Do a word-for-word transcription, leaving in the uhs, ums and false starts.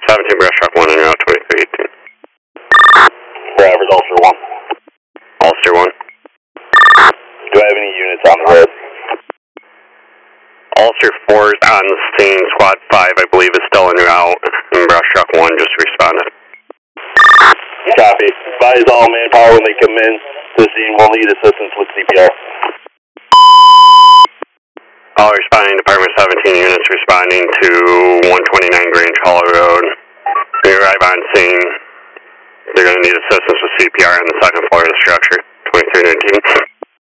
seventeen brush truck one and route twenty-three eighteen. Drivers, Ulster one. Ulster one. Do I have any units on the road? Ulster four is on the scene. Squad five, I believe, is still en route. And brush truck one just responded. Copy. Advise all manpower when they come in to the scene will need assistance with C P R. All responding Department seventeen units responding to one twenty-nine Grange Hall Road. They arrive on scene. They're going to need assistance with C P R on the second floor of the structure. twenty-three nineteen.